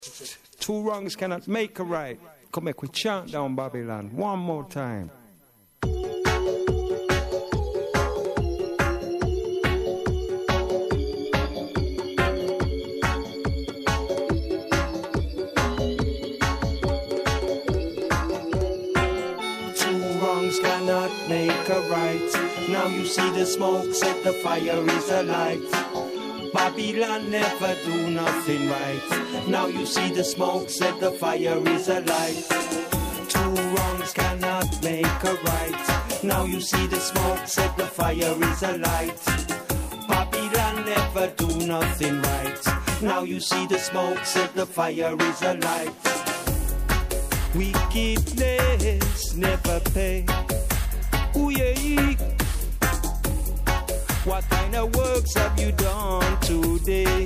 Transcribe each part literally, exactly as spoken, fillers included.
Two wrongs cannot make a right. Come make we chant down Babylon one more time. Cannot make a right. Now you see the smoke, set the fire is alight. Babylon never do nothing right. Now you see the smoke, set the fire is alight. Two wrongs cannot make a right. Now you see the smoke, set the fire is alight. Babylon never do nothing right. Now you see the smoke, set the fire is alight. Wickedness never pay. Ooh, yeah. What kind of works have you done today?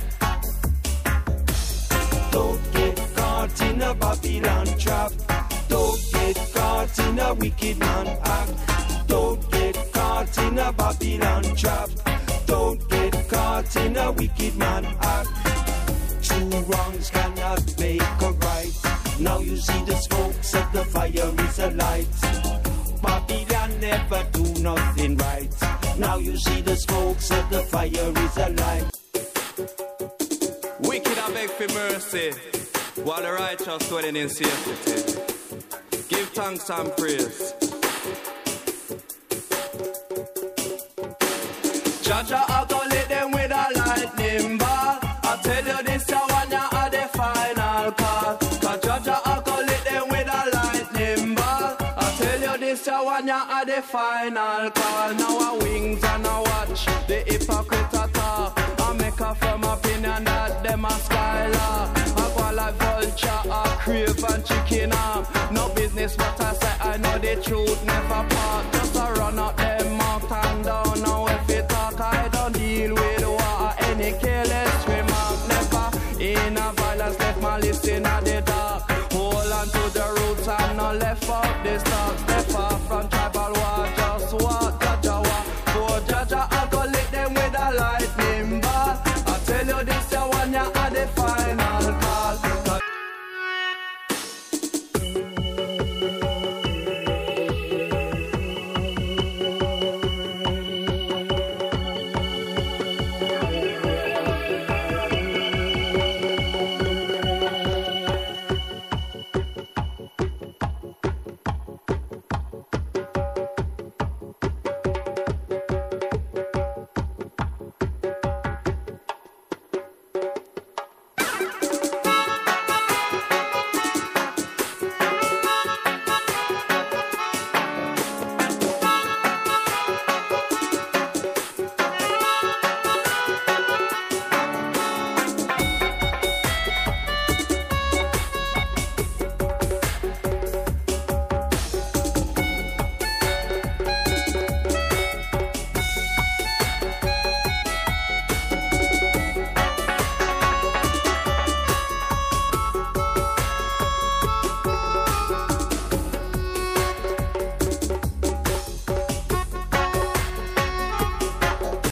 Don't get caught in a Babylon trap. Don't get caught in a wicked man act. Don't get caught in a Babylon trap. Don't get caught in a wicked man act. Two wrongs cannot make a right. Now you see the smoke, set the fire is alight. Babylon never do nothing right. Now you see the smoke, set the fire is alight. Wicked I beg for mercy, while the righteous dwelling in safety. Give thanks and praise. Jaja, I go let them with a lightning bar. I tell you this, I want you at the final call. Cause Jaja, I go let them with a lightning bar. I tell you this, I want you at the final call. Now I wings and I watch the hypocrite talk. I make a firm opinion that them a skylar. I go like vulture, I crave and chicken arm. No business, but I say I know the truth never part. Just a run up them mouth and down. Now if it talk, I don't deal with war. Any careless remark, never in a violence, left my list in the dark. Hold on to the roots and not left out the stocks.